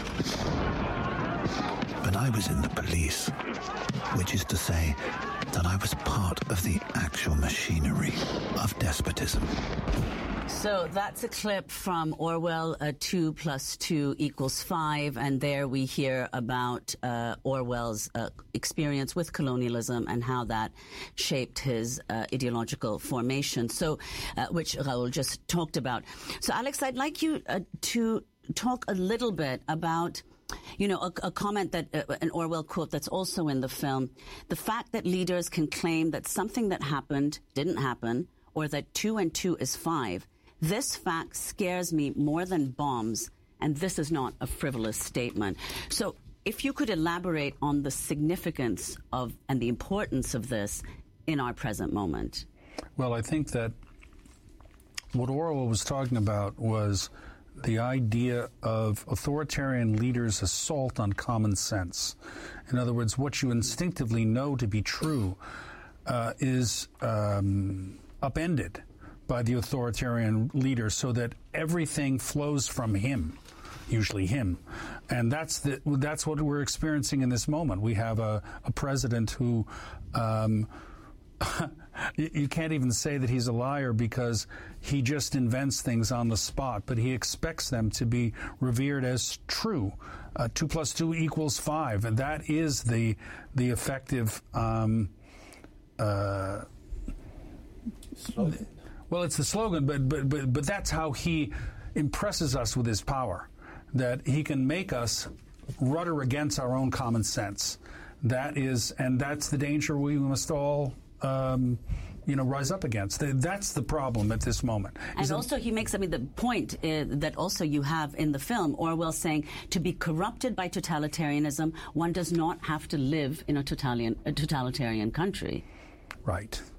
But I was in the police, which is to say that I was part of the actual machinery of despotism. So that's a clip from Orwell, uh, two plus two equals five, and there we hear about uh, Orwell's uh, experience with colonialism and how that shaped his uh, ideological formation, so uh, which Raoul just talked about. So, Alex, I'd like you uh, to talk a little bit about You know, a, a comment that, uh, an Orwell quote that's also in the film, the fact that leaders can claim that something that happened didn't happen, or that two and two is five, this fact scares me more than bombs, and this is not a frivolous statement. So if you could elaborate on the significance of and the importance of this in our present moment. Well, I think that what Orwell was talking about was the idea of authoritarian leaders' assault on common sense. In other words, what you instinctively know to be true uh, is um, upended by the authoritarian leader so that everything flows from him, usually him. And that's the, that's what we're experiencing in this moment. We have a, a president who um, you can't even say that he's a liar because he just invents things on the spot, but he expects them to be revered as true. Uh, two plus two equals five, and that is the the effective. Um, uh, slogan. Well, it's the slogan, but but but but that's how he impresses us with his power, that he can make us rudder against our own common sense. That is, and that's the danger we must all. Um, you know, rise up against. That's the problem at this moment. And also he makes, I mean, the point uh, that also you have in the film, Orwell saying, to be corrupted by totalitarianism, one does not have to live in a totalitarian, a totalitarian country. Right.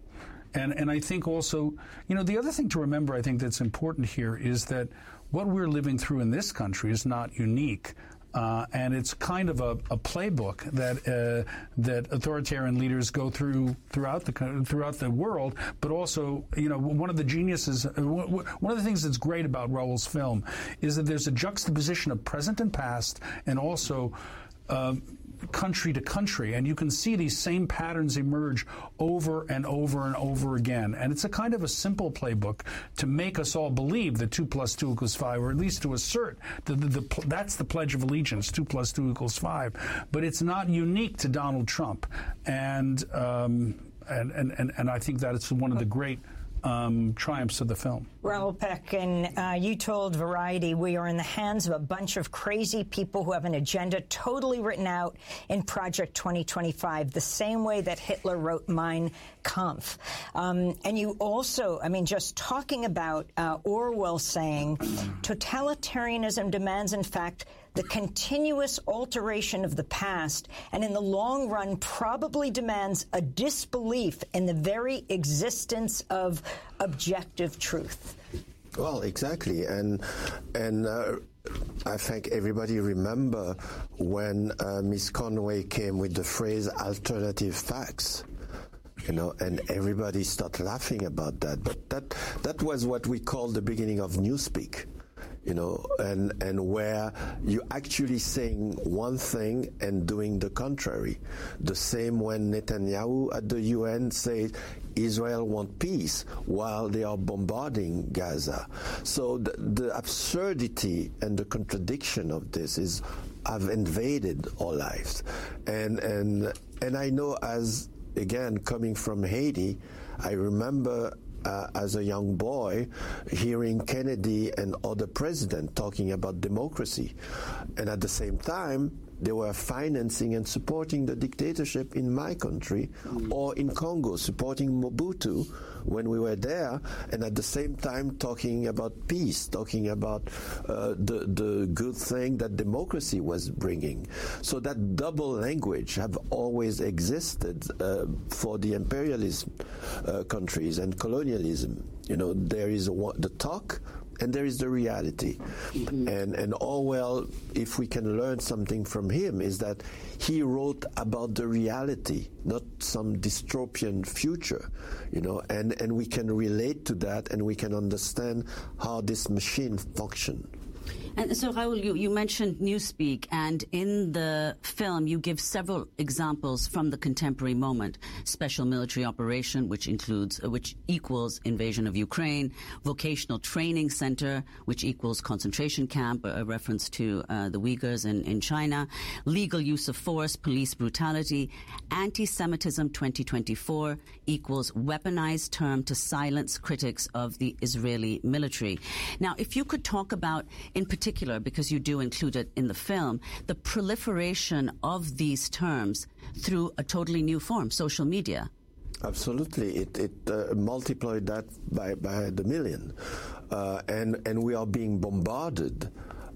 And, and I think also, you know, the other thing to remember, I think that's important here is that what we're living through in this country is not unique. Uh, and it's kind of a, a playbook that uh, that authoritarian leaders go through throughout the throughout the world. But also, you know, one of the geniuses, one of the things that's great about Raoul's film is that there's a juxtaposition of present and past, and also Uh, country to country, and you can see these same patterns emerge over and over and over again. And it's a kind of a simple playbook to make us all believe that two plus two equals five, or at least to assert that the, the, the, that's the Pledge of Allegiance, two plus two equals five. But it's not unique to Donald Trump. And, um, and, and, and, and I think that it's one of the great Um, triumphs of the film. Raoul Peck, and uh, you told Variety, we are in the hands of a bunch of crazy people who have an agenda totally written out in Project twenty twenty-five, the same way that Hitler wrote Mein Kampf. Um, and you also, I mean, just talking about uh, Orwell saying, totalitarianism demands, in fact, the continuous alteration of the past, and in the long run probably demands a disbelief in the very existence of objective truth. Well, exactly. And and uh, I think everybody remember when uh, Miss Conway came with the phrase alternative facts. You know, and everybody started laughing about that. But that that was what we call the beginning of Newspeak. You know, and, and where you're actually saying one thing and doing the contrary. The same when Netanyahu at the U N said Israel wants peace while they are bombarding Gaza. So the, the absurdity and the contradiction of this is have invaded our lives. And, and, and I know, as, again, coming from Haiti, I remember Uh, as a young boy, hearing Kennedy and other presidents talking about democracy. And at the same time, they were financing and supporting the dictatorship in my country, mm. or in Congo, supporting Mobutu when we were there, and at the same time talking about peace, talking about uh, the, the good thing that democracy was bringing. So that double language have always existed uh, for the imperialist uh, countries and colonialism. You know, there is a, the talk, and there is the reality. Mm-hmm. And, and Orwell, if we can learn something from him, is that he wrote about the reality, not some dystopian future, you know, and, and we can relate to that, and we can understand how this machine functions. And so, Raoul, you, you mentioned Newspeak, and in the film you give several examples from the contemporary moment. Special military operation, which includes, uh, which equals invasion of Ukraine, vocational training center, which equals concentration camp, a reference to uh, the Uyghurs in, in China, legal use of force, police brutality, anti-Semitism twenty twenty-four equals weaponized term to silence critics of the Israeli military. Now, if you could talk about, in particular, because you do include it in the film, the proliferation of these terms through a totally new form, social media. Absolutely. It, it uh, multiplied that by, by the million. Uh, and, and we are being bombarded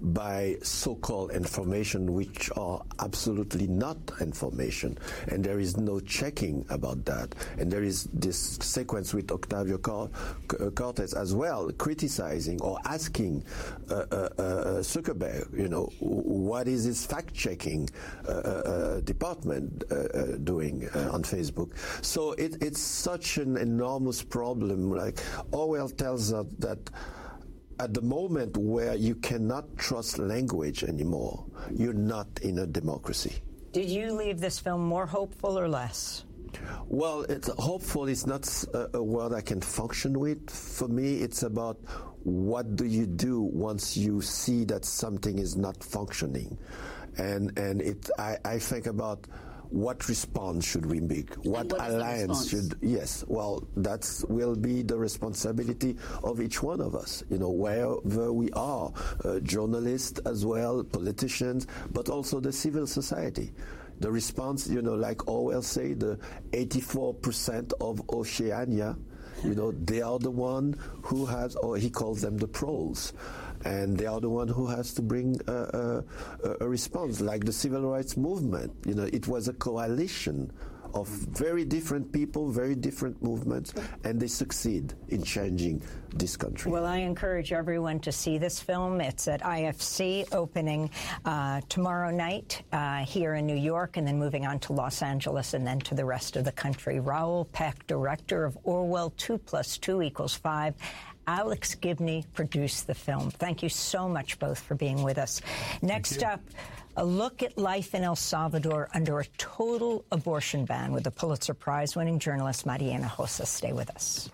by so-called information which are absolutely not information, and there is no checking about that. And there is this sequence with Octavio Cortez as well, criticizing or asking uh, uh, uh, Zuckerberg, you know, what is his fact-checking uh, uh, department uh, uh, doing uh, on Facebook? So it, it's such an enormous problem. Like Orwell tells us that at the moment where you cannot trust language anymore, you're not in a democracy. Did you leave this film more hopeful or less? Well, it's, hopeful is not a, a word I can function with. For me, it's about what do you do once you see that something is not functioning. And, and it, I, I think about what response should we make? What, what alliance should? Yes, well, that will be the responsibility of each one of us. You know, wherever we are, uh, journalists as well, politicians, but also the civil society. The response, you know, like Orwell say, the eighty-four percent of Oceania, you know, they are the one who has, or he calls them the pros. And they are the one who has to bring a, a, a response, like the civil rights movement. You know, it was a coalition of very different people, very different movements, and they succeed in changing this country. Well, I encourage everyone to see this film. It's at I F C, opening uh, tomorrow night uh, here in New York, and then moving on to Los Angeles and then to the rest of the country. Raoul Peck, director of Orwell, two plus two equals five. Alex Gibney produced the film. Thank you so much both for being with us. Next up, a look at life in El Salvador under a total abortion ban with the Pulitzer Prize-winning journalist Maria Hinojosa. Stay with us.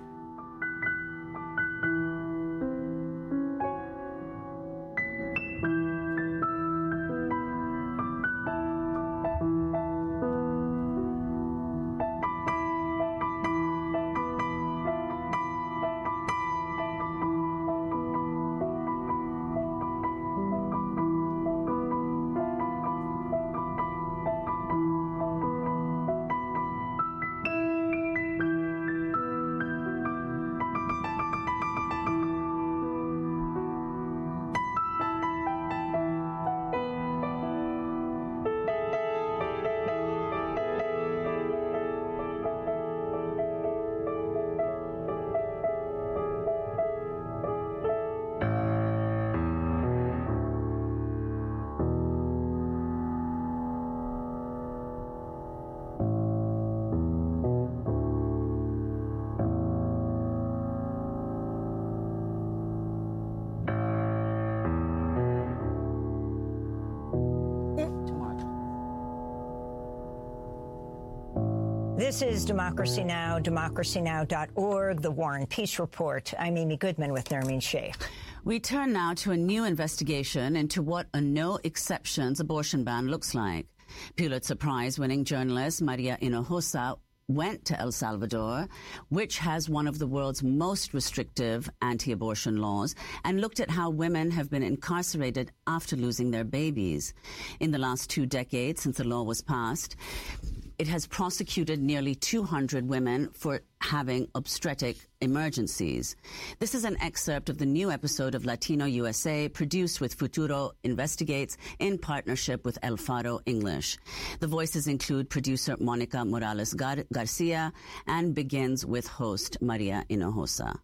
This is Democracy Now!, democracy now dot org, The War and Peace Report. I'm Amy Goodman with Nermeen Sheikh. We turn now to a new investigation into what a no-exceptions abortion ban looks like. Pulitzer Prize-winning journalist Maria Hinojosa went to El Salvador, which has one of the world's most restrictive anti-abortion laws, and looked at how women have been incarcerated after losing their babies. In the last two decades since the law was passed, it has prosecuted nearly two hundred women for having obstetric emergencies. This is an excerpt of the new episode of Latino U S A, produced with Futuro Investigates in partnership with El Faro English. The voices include producer Monica Morales Gar- Garcia and begins with host Maria Hinojosa.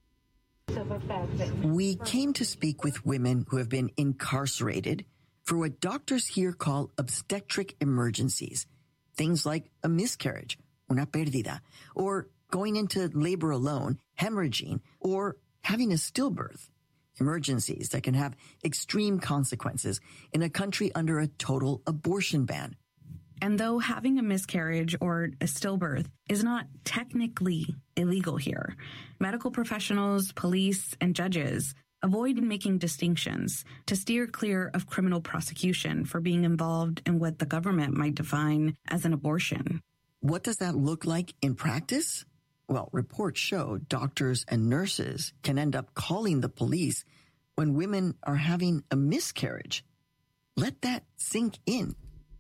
We came to speak with women who have been incarcerated for what doctors here call obstetric emergencies. Things like a miscarriage, una pérdida, or going into labor alone, hemorrhaging, or having a stillbirth. Emergencies that can have extreme consequences in a country under a total abortion ban. And though having a miscarriage or a stillbirth is not technically illegal here, medical professionals, police, and judges avoid making distinctions to steer clear of criminal prosecution for being involved in what the government might define as an abortion. What does that look like in practice? Well, reports show doctors and nurses can end up calling the police when women are having a miscarriage. Let that sink in.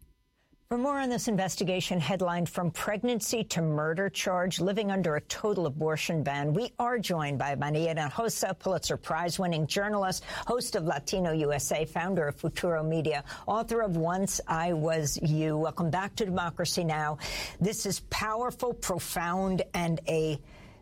For more on this investigation, headlined From Pregnancy to Murder Charge, Living Under a Total Abortion Ban, we are joined by Maria Hinojosa, Pulitzer Prize-winning journalist, host of Latino U S A, founder of Futuro Media, author of Once I Was You. Welcome back to Democracy Now! This is powerful, profound, and a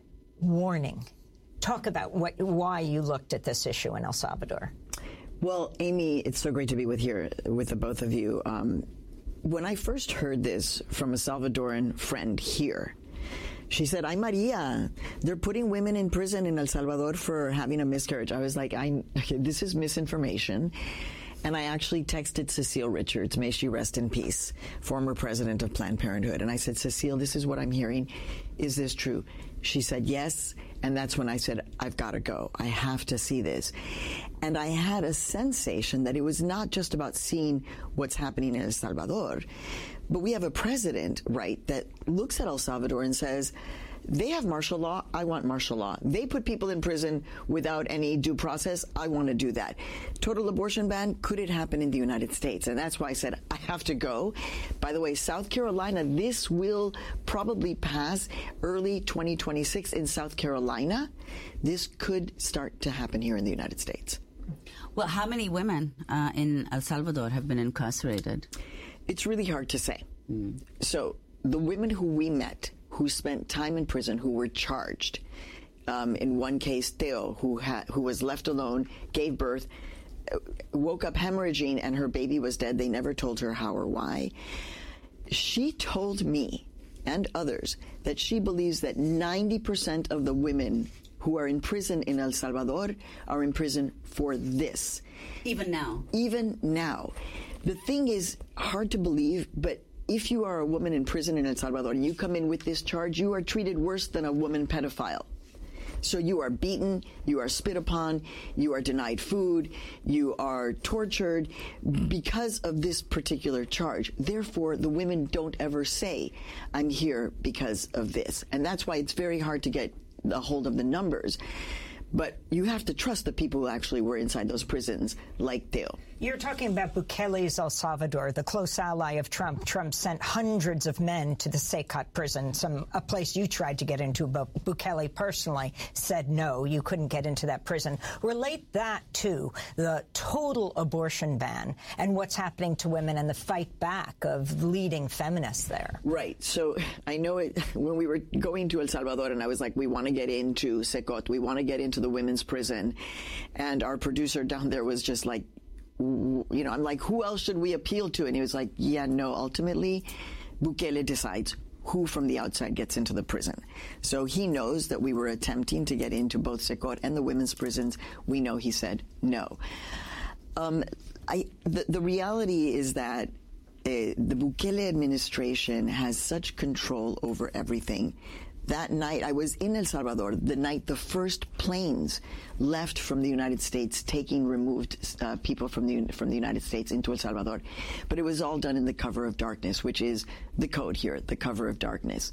warning. Talk about what, why you looked at this issue in El Salvador. Well, Amy, it's so great to be with here with the both of you. Um, When I first heard this from a Salvadoran friend here, she said, "Ay, Maria, they're putting women in prison in El Salvador for having a miscarriage." I was like, I, okay, this is misinformation. And I actually texted Cecile Richards, may she rest in peace, former president of Planned Parenthood. And I said, Cecile, this is what I'm hearing. Is this true? She said, yes. And that's when I said, I've got to go. I have to see this. And I had a sensation that it was not just about seeing what's happening in El Salvador, but we have a president, right, that looks at El Salvador and says, they have martial law. I want martial law. They put people in prison without any due process. I want to do that. Total abortion ban, could it happen in the United States? And that's why I said I have to go. By the way, South Carolina, this will probably pass early twenty twenty-six in South Carolina. This could start to happen here in the United States. Well, how many women uh, in El Salvador have been incarcerated? It's really hard to say. Mm. So the women who we met, who spent time in prison, who were charged, um, in one case, Theo, who, ha- who was left alone, gave birth, woke up hemorrhaging, and her baby was dead. They never told her how or why. She told me and others that she believes that ninety percent of the women who are in prison in El Salvador are in prison for this. Even now. Even now. The thing is hard to believe, but if you are a woman in prison in El Salvador and you come in with this charge, you are treated worse than a woman pedophile. So you are beaten, you are spit upon, you are denied food, you are tortured because of this particular charge. Therefore, the women don't ever say, I'm here because of this. And that's why it's very hard to get a hold of the numbers. But you have to trust the people who actually were inside those prisons, like Theo. You're talking about Bukele's El Salvador, the close ally of Trump. Trump sent hundreds of men to the Secot prison, some a place you tried to get into, but Bukele personally said no, you couldn't get into that prison. Relate that to the total abortion ban and what's happening to women and the fight back of leading feminists there. Right. So I know it when we were going to El Salvador, and I was like, we want to get into Secot, we want to get into the women's prison, and our producer down there was just like, you know, I'm like, who else should we appeal to? And he was like, yeah, no, ultimately, Bukele decides who from the outside gets into the prison. So he knows that we were attempting to get into both Secot and the women's prisons. We know he said no. Um, I, the, the reality is that uh, the Bukele administration has such control over everything. That night, I was in El Salvador, the night the first planes left from the United States, taking removed uh, people from the from the United States into El Salvador. But it was all done in the cover of darkness, which is the code here, the cover of darkness.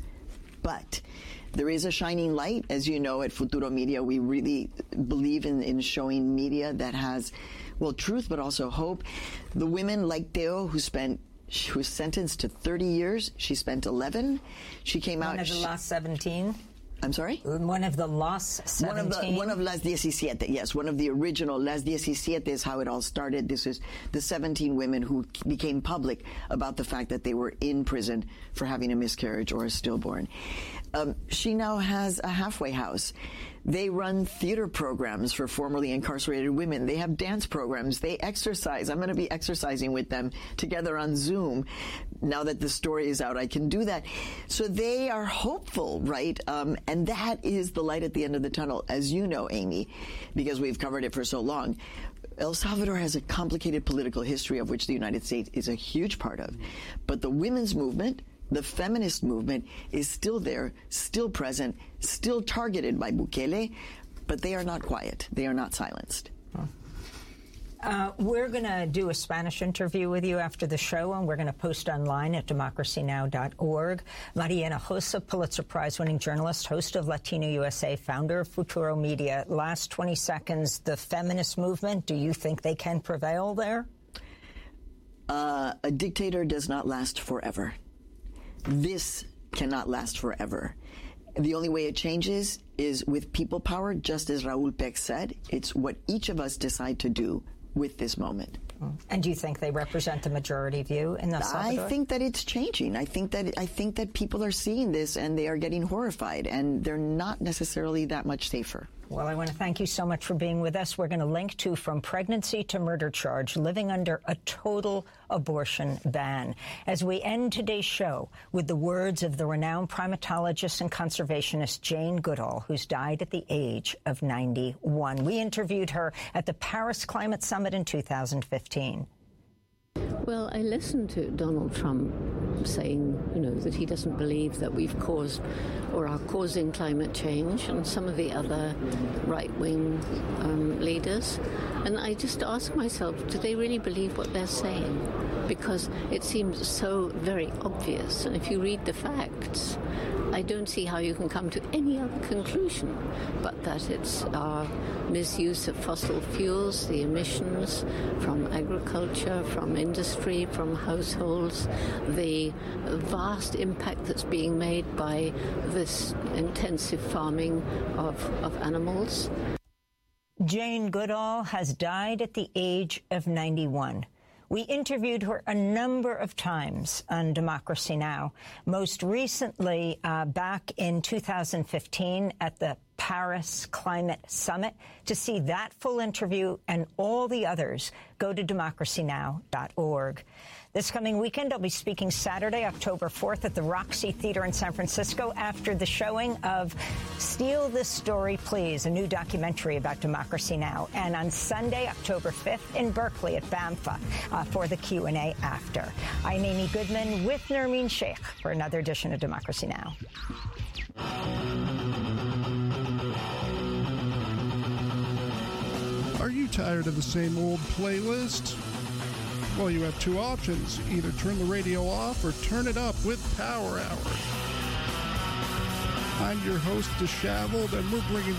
But there is a shining light. As you know, at Futuro Media, we really believe in, in showing media that has, well, truth, but also hope. The women like Theo, who spent She was sentenced to thirty years. She spent eleven. She came one out. One of the she, last seventeen? I'm sorry? One of the last seventeen? One of, the, one of Las Diecisiete, yes. One of the original. Las Diecisiete is how it all started. This is the seventeen women who became public about the fact that they were in prison for having a miscarriage or a stillborn. Um, she now has a halfway house. They run theater programs for formerly incarcerated women. They have dance programs. They exercise. I'm going to be exercising with them together on Zoom. Now that the story is out, I can do that. So they are hopeful, right? Um, and that is the light at the end of the tunnel, as you know, Amy, because we've covered it for so long. El Salvador has a complicated political history of which the United States is a huge part of. But the women's movement, the feminist movement, is still there, still present, still targeted by Bukele, but they are not quiet. They are not silenced. Uh, we're going to do a Spanish interview with you after the show, and we're going to post online at democracy now dot org. Maria Hinojosa, Pulitzer Prize-winning journalist, host of Latino U S A, founder of Futuro Media. Last twenty seconds, the feminist movement, do you think they can prevail there? Uh, a dictator does not last forever. This cannot last forever. The only way it changes is with people power, just as Raul Peck said. It's what each of us decide to do with this moment. And do you think they represent the majority view in El Salvador? I think that it's changing. I think that I think that people are seeing this and they are getting horrified, and they're not necessarily that much safer. Well, I want to thank you so much for being with us. We're going to link to From Pregnancy to Murder Charge, Living Under a Total Abortion Ban, as we end today's show with the words of the renowned primatologist and conservationist Jane Goodall, who's died at the age of ninety-one. We interviewed her at the Paris Climate Summit in two thousand fifteen. Well, I listened to Donald Trump saying, you know, that he doesn't believe that we've caused or are causing climate change, and some of the other right-wing um, leaders. And I just ask myself, do they really believe what they're saying? Because it seems so very obvious. And if you read the facts, I don't see how you can come to any other conclusion but that it's our misuse of fossil fuels, the emissions from agriculture, from industry, from households, the vast impact that's being made by this intensive farming of, of animals. Jane Goodall has died at the age of ninety-one. We interviewed her a number of times on Democracy Now!, most recently uh, back in two thousand fifteen at the Paris Climate Summit. To see that full interview and all the others, go to democracy now dot org. This coming weekend, I'll be speaking Saturday, October fourth at the Roxy Theater in San Francisco after the showing of Steal This Story, Please, a new documentary about Democracy Now!, and on Sunday, October fifth in Berkeley at BAMFA uh, for the Q and A after. I'm Amy Goodman with Nermeen Sheikh for another edition of Democracy Now! Are you tired of the same old playlist? Well, you have two options. Either turn the radio off or turn it up with Power Hour. I'm your host, Disheveled, and we're bringing